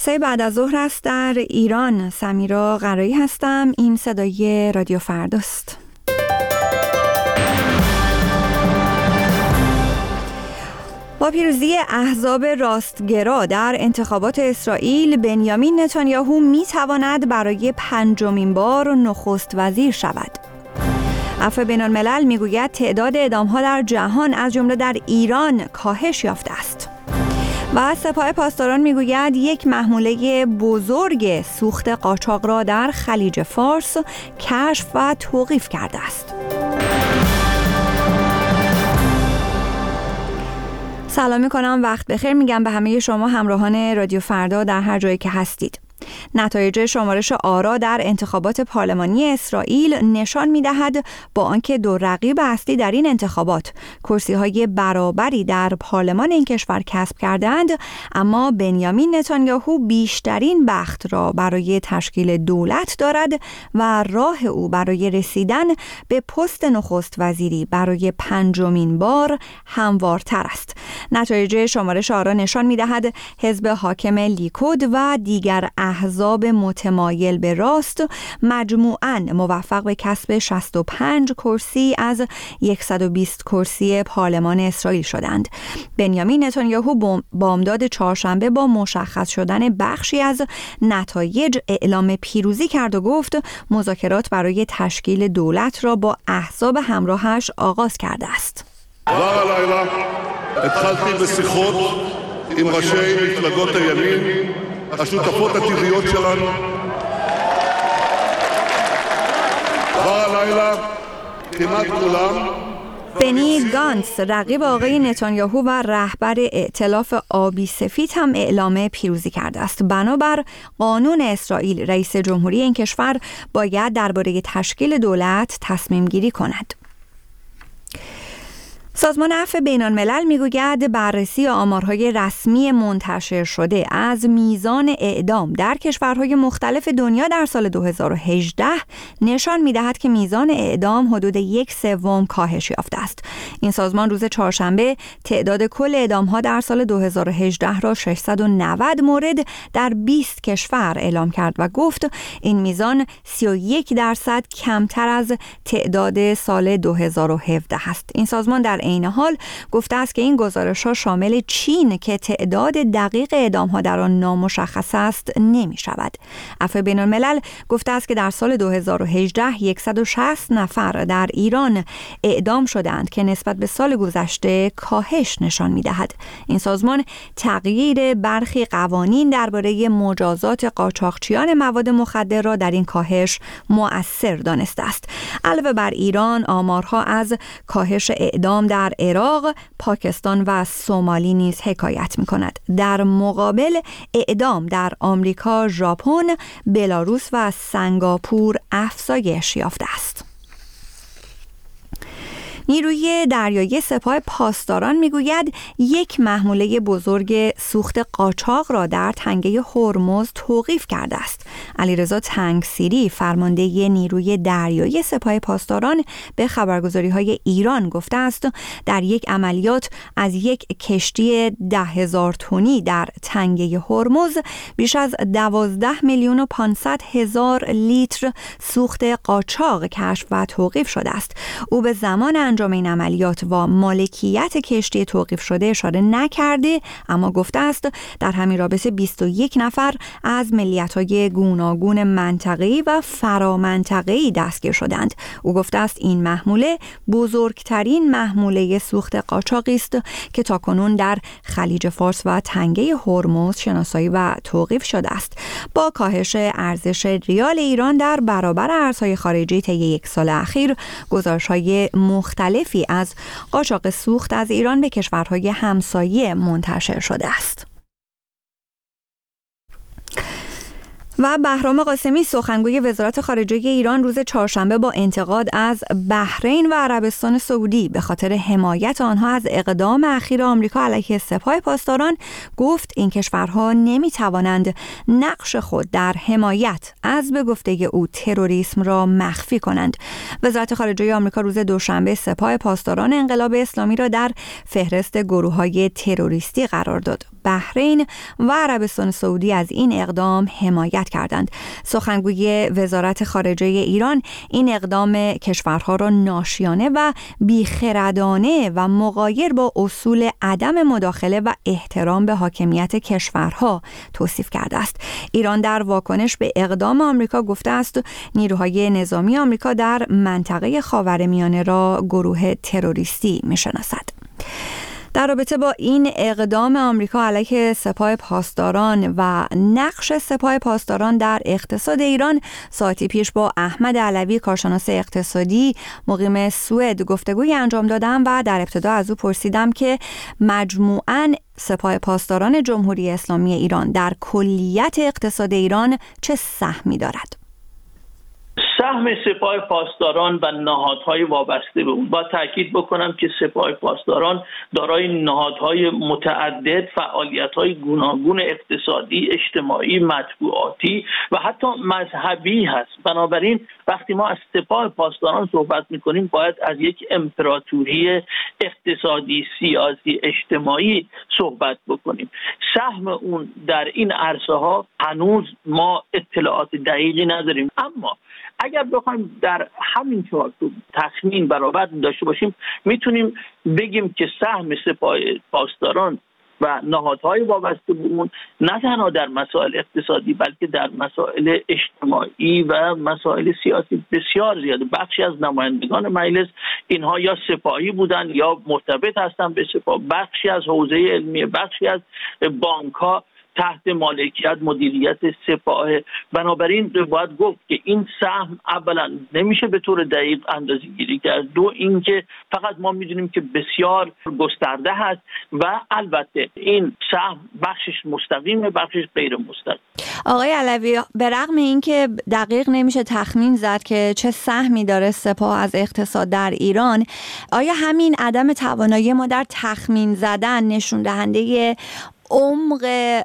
3 بعد از ظهر است در ایران. سمیرا قرایی هستم. این صدای رادیو فرداست. با پیروزی احزاب راستگرا در انتخابات اسرائیل، بنیامین نتانیاهو میتواند برای 5مین بار نخست وزیر شود. عفو بین‌الملل میگوید تعداد اعدام‌ها در جهان از جمله در ایران کاهش یافته است. و سپاه پاسداران میگوید یک محموله بزرگ سوخت قاچاق را در خلیج فارس کشف و توقیف کرده است. سلام میکنم، وقت بخیر میگم به همه شما همراهان رادیو فردا در هر جایی که هستید. نتایج شمارش آرا در انتخابات پارلمانی اسرائیل نشان می‌دهد با آنکه دو رقیب اصلی در این انتخابات کرسی‌های برابری در پارلمان این کشور کسب کردند، اما بنیامین نتانیاهو بیشترین بخت را برای تشکیل دولت دارد و راه او برای رسیدن به پست نخست وزیری برای 5مین بار هموارتر است. نتایج شمارش آرا نشان می‌دهد حزب حاکم لیکود و دیگر احزاب متمایل به راست مجموعاً موفق به کسب 65 کرسی از 120 کرسی پارلمان اسرائیل شدند. بنیامین نتانیاهو بامداد چهارشنبه با مشخص شدن بخشی از نتایج اعلام پیروزی کرد و گفت مذاکرات برای تشکیل دولت را با احزاب همراهش آغاز کرده است. התחלתי בשיחות עם ראשי מפלגות הימין, השותפות הטבעיות שלנו. כבר הלילה כמעט כולם. بنی گانتس رقیب آقای نتانیاهو و رهبر ائتلاف آبی سفید هم اعلام پیروزی کرده است. بنابر قانون اسرائیل رئیس جمهوری این کشور باید درباره تشکیل دولت تصمیم گیری کند. سازمان عفو بین‌الملل میگوید بررسی آمارهای رسمی منتشر شده از میزان اعدام در کشورهای مختلف دنیا در سال 2018 نشان میدهد که میزان اعدام حدود 1/3 کاهش یافته است. این سازمان روز چهارشنبه تعداد کل اعدام‌ها در سال 2018 را 690 مورد در 20 کشور اعلام کرد و گفت این میزان 31% کمتر از تعداد سال 2017 است. این سازمان در این حال گفته است که این گزارش‌ها شامل چین که تعداد دقیق اعدام‌ها در آن نامشخص است نمی‌شود. عفو بین‌الملل گفته است که در سال 2018 160 نفر در ایران اعدام شدند که نسبت به سال گذشته کاهش نشان می‌دهد. این سازمان تغییر برخی قوانین درباره مجازات قاچاقچیان مواد مخدر را در این کاهش مؤثر دانسته است. علاوه بر ایران، آمارها از کاهش اعدام در عراق، پاکستان و سومالی نیز حکایت می‌کند. در مقابل اعدام در آمریکا، ژاپن، بلاروس و سنگاپور افزایش یافته است. نیروی دریایی سپاه پاسداران میگوید یک محموله بزرگ سوخت قاچاق را در تنگه هرمز توقیف کرده است. علیرضا تنگسیری فرمانده نیروی دریایی سپاه پاسداران به خبرگزاری‌های ایران گفته است در یک عملیات از یک کشتی 10,000 تنی در تنگه هرمز بیش از 12,500,000 لیتر سوخت قاچاق کشف و توقیف شده است. او به زمان انجام این عملیات و مالکیت کشتی توقیف شده اشاره نکرده، اما گفته است در همین رابطه 21 نفر از ملیت‌های گوناگون منطقه‌ای و فرامنطقه‌ای دستگیر شدند. او گفته است این محموله بزرگترین محموله سوخت قاچاقی است که تاکنون در خلیج فارس و تنگه هرمز شناسایی و توقیف شده است. با کاهش ارزش ریال ایران در برابر ارزهای خارجی طی یک سال اخیر، گزارش‌های مختلفی از قاچاق سوخت از ایران به کشورهای همسایه منتشر شده است. و بهرام قاسمی سخنگوی وزارت خارجه ایران روز چهارشنبه با انتقاد از بحرین و عربستان سعودی به خاطر حمایت آنها از اقدام اخیر آمریکا علیه سپاه پاسداران گفت این کشورها نمیتوانند نقش خود در حمایت از به گفته او تروریسم را مخفی کنند. وزارت خارجه آمریکا روز دوشنبه سپاه پاسداران انقلاب اسلامی را در فهرست گروه‌های تروریستی قرار داد. بحرین و عربستان سعودی از این اقدام حمایت کردند. سخنگوی وزارت خارجه ایران این اقدام کشورها را ناشیانه و بیخردانه و مغایر با اصول عدم مداخله و احترام به حاکمیت کشورها توصیف کرده است. ایران در واکنش به اقدام آمریکا گفته است نیروهای نظامی آمریکا در منطقه خاورمیانه را گروه تروریستی می‌شناسد. در رابطه با این اقدام آمریکا علیه سپاه پاسداران و نقش سپاه پاسداران در اقتصاد ایران، ساعتی پیش با احمد علوی کارشناس اقتصادی مقیم سوئد گفتگویی انجام دادم و در ابتدا از او پرسیدم که مجموعاً سپاه پاسداران جمهوری اسلامی ایران در کلیت اقتصاد ایران چه سهمی دارد؟ سهم سپاه پاسداران و نهادهای وابسته به اون، با تاکید بکنم که سپاه پاسداران دارای نهادهای متعدد، فعالیت‌های گوناگون اقتصادی، اجتماعی، مطبوعاتی و حتی مذهبی هست. بنابراین وقتی ما از سپاه پاسداران صحبت می‌کنیم باید از یک امپراتوری اقتصادی، سیاسی، اجتماعی صحبت بکنیم. سهم اون در این عرصه‌ها هنوز ما اطلاعات دقیقی نداریم، اما اگر بخوایم در همین چارچوب تخمین برابر داشته باشیم میتونیم بگیم که سهم سپاه پاسداران و نهادهای وابسته به اون نه تنها در مسائل اقتصادی بلکه در مسائل اجتماعی و مسائل سیاسی بسیار زیاده. بخشی از نمایندگان مجلس اینها یا سپاهی بودن یا مرتبط هستن به سپاه، بخشی از حوزه علمی، بخشی از بانک‌ها تحت مالکیت مدیریت سپاه. بنابراین باید گفت که این سهم اولا نمیشه به طور دقیق اندازه‌گیری کرد، دو اینکه فقط ما میدونیم که بسیار گسترده هست و البته این سهم بخشش مستقیمه بخشش غیر مستقیم. آقای علوی، به رغم اینکه دقیق نمیشه تخمین زد که چه سهمی داره سپاه از اقتصاد در ایران، آیا همین عدم توانایی ما در تخمین زدن نشون دهنده عمق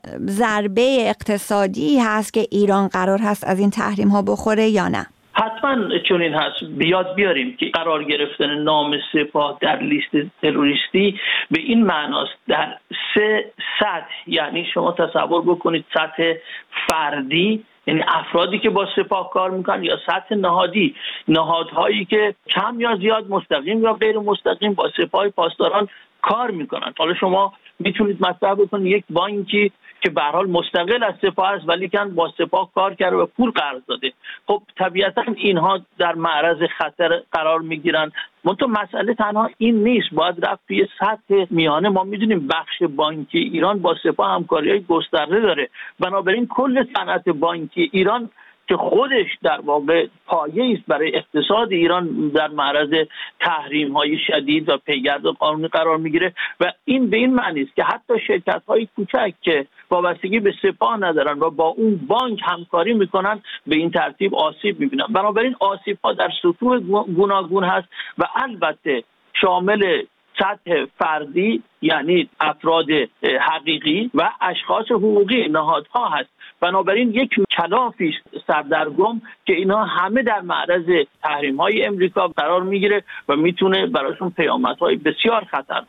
ضربه اقتصادی هست که ایران قرار هست از این تحریم ها بخوره یا نه؟ حتما چنین هست. بیاد بیاریم که قرار گرفتن نام سپاه در لیست تروریستی به این معناست در 3 سطح، یعنی شما تصور بکنید سطح فردی، یعنی افرادی که با سپاه کار میکنن، یا سطح نهادی، نهادهایی که کم یا زیاد مستقیم یا غیر مستقیم با سپاه پاسداران کار میکنن. حالا شما میتونید مطرح بکنید یک بانکی که به هر حال مستقل از سپاه است ولی کن با سپاه کار کرده و پول قرض داده، خب طبیعتا اینها در معرض خطر قرار میگیرن. منتها مسئله تنها این نیست، باید رفت توی سطح میانه. ما میدونیم بخش بانکی ایران با سپاه همکاری‌های گسترده داره، بنابراین کل صنعت بانکی ایران که خودش در واقع پایه‌ای است برای اقتصاد ایران در معرض تحریم‌های شدید و پیگرد قانونی قرار میگیره و این به این معنی است که حتی شرکت‌های کوچک که وابستگی به سپاه ندارن و با اون بانک همکاری میکنن به این ترتیب آسیب میبینن. بنابراین آسیب‌ها در سطوح گوناگون هست و البته شامل سطح فردی یعنی افراد حقیقی و اشخاص حقوقی نهادها هست. بنابراین یک کلافی سردرگم که اینا همه در معرض تحریم‌های امریکا قرار میگیره و میتونه براشون پیامدهای بسیار خطرناک.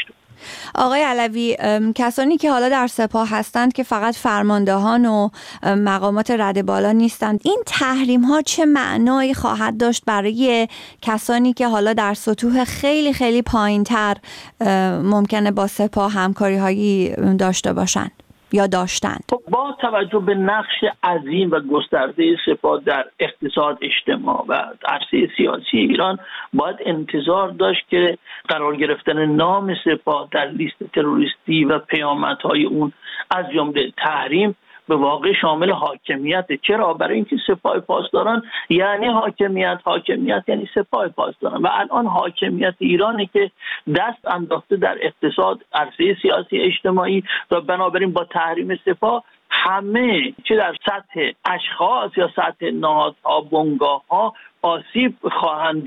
آقای علوی، کسانی که حالا در سپاه هستند که فقط فرماندهان و مقامات رده بالا نیستند، این تحریم ها چه معنایی خواهد داشت برای کسانی که حالا در سطوح خیلی خیلی پایین تر ممکنه با سپاه همکاری هایی داشته باشند یا داشتند؟ با توجه به نقش عظیم و گسترده سپاه در اقتصاد، اجتماع و عرصه سیاسی ایران باید انتظار داشت که قرار گرفتن نام سپاه در لیست تروریستی و پیامدهای اون از جمله تحریم به واقع شامل حاکمیت. چرا؟ برای اینکه سپاه پاسداران یعنی حاکمیت یعنی سپاه پاسداران و الان حاکمیت ایرانی که دست انداخته در اقتصاد، عرصه سیاسی، اجتماعی و بنابراین با تحریم سپاه همه چه در سطح اشخاص یا سطح نهادها، بنگاه‌ها آسیب خواهند دید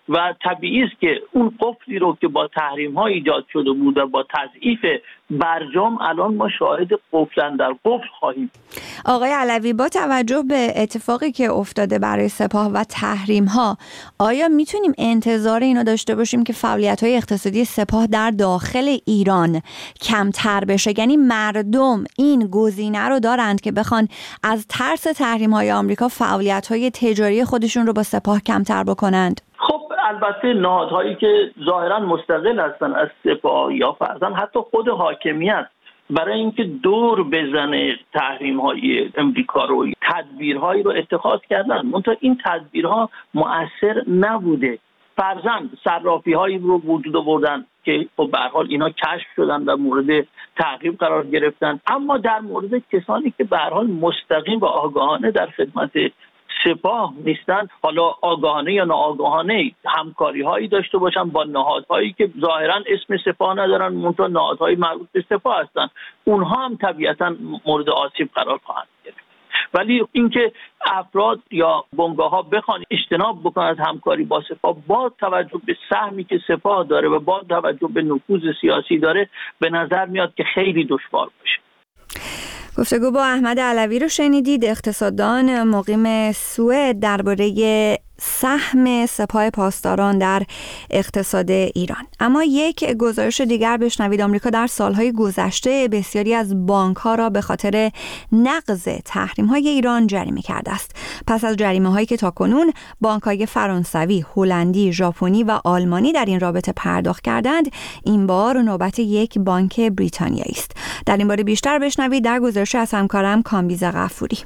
و طبیعی است که اون قفلی رو که با تحریم‌ها ایجاد شده بود و با تضعیف برجام الان ما شاهد قفلن در قفل خواهیم. آقای علوی، با توجه به اتفاقی که افتاده برای سپاه و تحریم‌ها، آیا میتونیم انتظار اینو داشته باشیم که فعالیت‌های اقتصادی سپاه در داخل ایران کمتر بشه؟ یعنی مردم این گزینه رو دارند که بخوان از ترس تحریم‌های آمریکا فعالیت‌های تجاری خودشون رو با سپاه کمتر بکنند؟ خب البته نهادهایی که ظاهرا مستقل هستن از سپاه یا فرضاً حتی خود حاکمیت برای اینکه دور بزنه تحریم‌های امریکا رو تدبیرهایی رو اتخاذ کردن، منتها این تدبیرها مؤثر نبوده. فرضاً صرافی‌هایی رو وجود آوردن که خب به هر حال اینا کشف شدن و مورد تعقیب قرار گرفتن، اما در مورد کسانی که به هر حال مستقیم و آگاهانه در خدمت سپاه نیستن، حالا آگاهانه یا ناآگاهانه همکاری هایی داشته باشن با نهادهایی که ظاهرا اسم سپاه ندارن منتها نهادهای مربوط به سپاه هستن، اونها هم طبیعتا مورد آسیب قرار خواهند گرفت. ولی اینکه افراد یا بنگاه‌ها بخوان اجتناب بکنن از همکاری با سپاه با توجه به سهمی که سپاه داره و با توجه به نفوذ سیاسی داره، به نظر میاد که خیلی دشوار باشه. گفتگو با احمد علوی رو شنیدید، اقتصاددان مقیم سوئد، درباره سهم سپاه پاسداران در اقتصاد ایران. اما یک گزارش دیگر بشنوید. آمریکا در سالهای گذشته بسیاری از بانک‌ها را به خاطر نقض تحریم‌های ایران جریمه کرده است. پس از جریمه‌هایی که تاکنون بانک‌های فرانسوی، هلندی، ژاپنی و آلمانی در این رابطه پرداخت کردند، این بار نوبت یک بانک بریتانیایی است. در این باره بیشتر بشنوید در گزارش از همکارم کامبیز غفوری.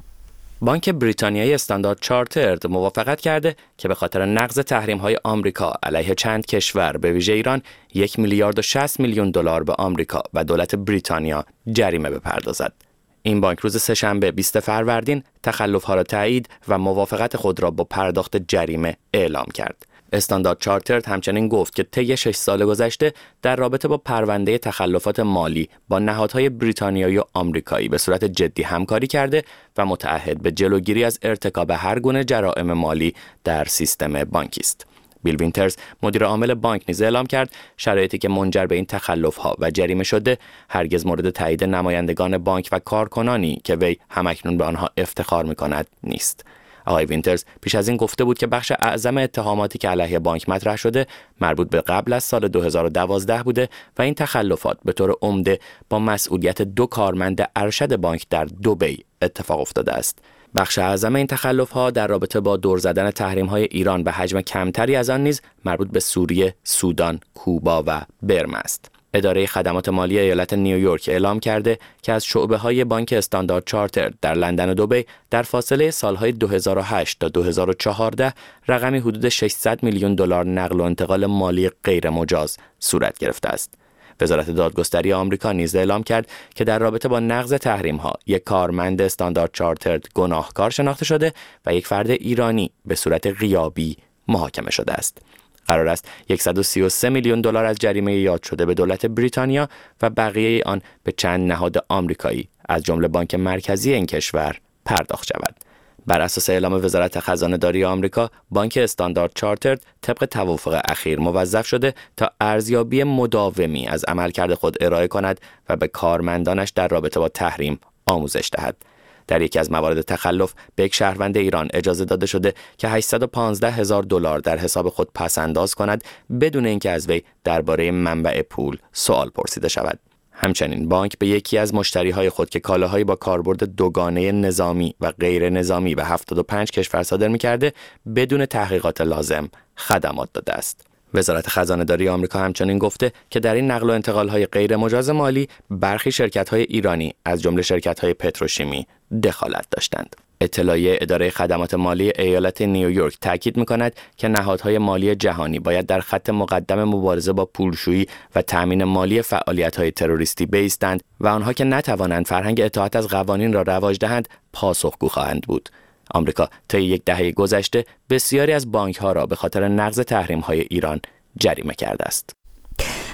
بانک بریتانیایی استاندارد چارترد موافقت کرده که به خاطر نقض تحریم‌های آمریکا علیه چند کشور به ویژه ایران 1 میلیارد و 60 میلیون دلار به آمریکا و دولت بریتانیا جریمه بپردازد. این بانک روز سه‌شنبه 20 فروردین تخلف‌ها را تایید و موافقت خود را با پرداخت جریمه اعلام کرد. استاندارد چارترد همچنین گفت که طی 6 سال گذشته در رابطه با پرونده تخلفات مالی با نهادهای بریتانیایی و آمریکایی به صورت جدی همکاری کرده و متعهد به جلوگیری از ارتکاب هر گونه جرائم مالی در سیستم بانکی است. بیل وینترز، مدیر عامل بانک، نیز اعلام کرد شرایطی که منجر به این تخلف‌ها و جریمه شده هرگز مورد تایید نمایندگان بانک و کارکنانی که وی همکنون به آنها افتخار می‌کند نیست. آقای وینترز پیش از این گفته بود که بخش اعظم اتهاماتی که علیه بانک مطرح شده مربوط به قبل از سال 2012 بوده و این تخلفات به طور عمده با مسئولیت 2 کارمند ارشد بانک در دبی اتفاق افتاده است. بخش اعظم این تخلف‌ها در رابطه با دور زدن تحریم‌های ایران به حجم کمتری از آن نیز مربوط به سوریه، سودان، کوبا و برما است. اداره خدمات مالی ایالت نیویورک اعلام کرده که از شعبه‌های بانک استاندارد چارترد در لندن و دبی در فاصله سالهای 2008 تا 2014 رقمی حدود 600 میلیون دلار نقل و انتقال مالی غیر مجاز صورت گرفته است. وزارت دادگستری آمریکا نیز اعلام کرد که در رابطه با نقض تحریم‌ها یک کارمند استاندارد چارترد گناهکار شناخته شده و یک فرد ایرانی به صورت غیابی محاکمه شده است. قرار است 133 میلیون دلار از جریمه یاد شده به دولت بریتانیا و بقیه آن به چند نهاد آمریکایی از جمله بانک مرکزی این کشور پرداخت شود. بر اساس اعلام وزارت خزانه‌داری آمریکا، بانک استاندارد چارترد طبق توافق اخیر موظف شده تا ارزیابی مداومی از عملکرد خود ارائه کند و به کارمندانش در رابطه با تحریم آموزش دهد. در یکی از موارد تخلف به یک شهروند ایران اجازه داده شده که 815,000 دلار در حساب خود پس‌انداز کند بدون اینکه از وی درباره منبع پول سوال پرسیده شود. همچنین بانک به یکی از مشتریهای خود که کالاهایی با کاربرد دوگانه نظامی و غیر نظامی به 75 کشور صادر می‌کرده بدون تحقیقات لازم خدمات داده است. وزارت خزانه‌داری آمریکا همچنین گفته که در این نقل و انتقال‌های غیر مجاز مالی برخی شرکت‌های ایرانی از جمله شرکت‌های پتروشیمی دخالت داشتند. اطلاعیه اداره خدمات مالی ایالت نیویورک تاکید می‌کند که نهادهای مالی جهانی باید در خط مقدم مبارزه با پولشویی و تأمین مالی فعالیت‌های تروریستی بایستند و آنها که نتوانند فرهنگ اطاعت از قوانین را رواج دهند پاسخگو خواهند بود. آمریکا طی یک دهه گذشته بسیاری از بانک‌ها را به خاطر نقض تحریم‌های ایران جریمه کرده است.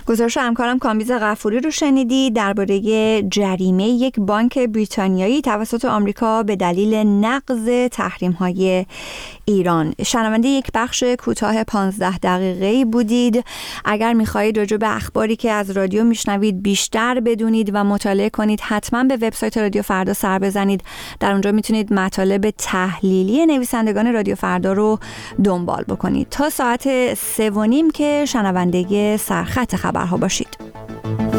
گزارش همکارم کامبیز غفوری رو شنیدید درباره جریمه یک بانک بریتانیایی توسط آمریکا به دلیل نقض تحریم‌های ایران. شنونده یک بخش کوتاه 15 دقیقه‌ای بودید. اگر می‌خواهید راجع به اخباری که از رادیو میشنوید بیشتر بدونید و مطالعه کنید، حتما به وبسایت رادیو فردا سر بزنید. در اونجا میتونید مطالب تحلیلی نویسندگان رادیو فردا رو دنبال بکنید. تا ساعت 3:30 که شنونده سرخط خبرها باشید.